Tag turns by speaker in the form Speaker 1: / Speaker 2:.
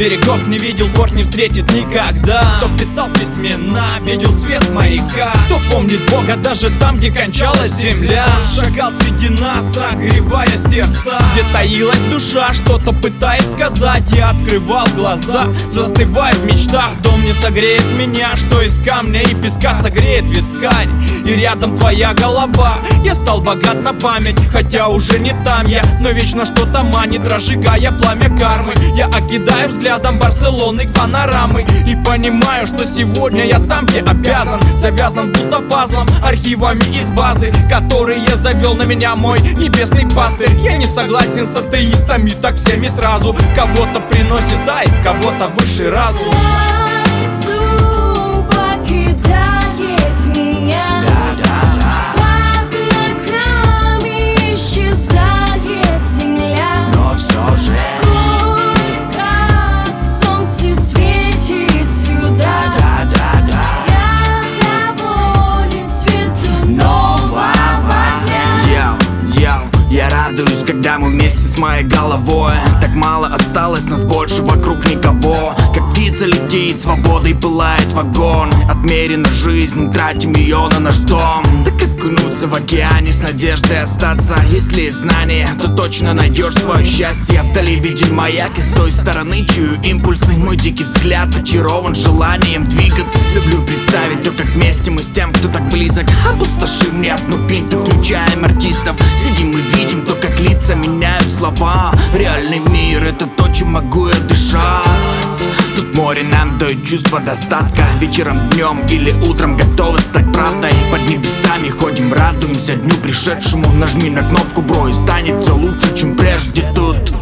Speaker 1: берегов не видел, порт не встретит никогда. Кто писал письмена, видел свет маяка. Кто помнит Бога даже там, где кончалась земля. Он шагал среди нас, согревая сердца. Где таилась душа, что-то пытаясь сказать. Я открывал глаза, застывая в мечтах. Дом не согреет меня, что из камня и песка согреет вискарь. И рядом твоя голова. Я стал богат на память, хотя уже не там я, но вечно что-то манит, разжигая пламя кармы. Я окидаю взглядом Барселоны панорамы и понимаю, что сегодня я там, где обязан. Завязан будто пазлом, архивами из базы, которые завел на меня мой небесный пастырь. Я не согласен с атеистами, так всеми сразу. Кого-то приносит аист, кого-то высший разум.
Speaker 2: Разум покидает меня, под ногами исчезает земля.
Speaker 3: Но все же
Speaker 2: Сколько солнце светит сюда, я доволен цветом нового дня.
Speaker 3: Я радуюсь, когда мы вместе с моей головой. Так мало осталось, нас больше вокруг никого. Как птица летит, свободой пылает вагон. Отмерена жизнь, тратим ее на наш дом. Так окунуться в океане с надеждой остаться. Если есть знание, то точно найдешь свое счастье. Вдали виден маяк, и с той стороны чую импульсы. Мой дикий взгляд очарован желанием двигаться. Люблю представить то, как вместе мы с тем, кто так близок, опустошим мне одну пинту, включаем артистов. Сидим и видим то, как лица меняют слова. Реальный мир — это то, чем могу я дышать. Тут море нам дает чувство достатка. Вечером, днем или утром готовы стать правдой. Под небесами ходим, радуемся дню пришедшему. Нажми на кнопку, бро, и станет все лучше, чем прежде тут.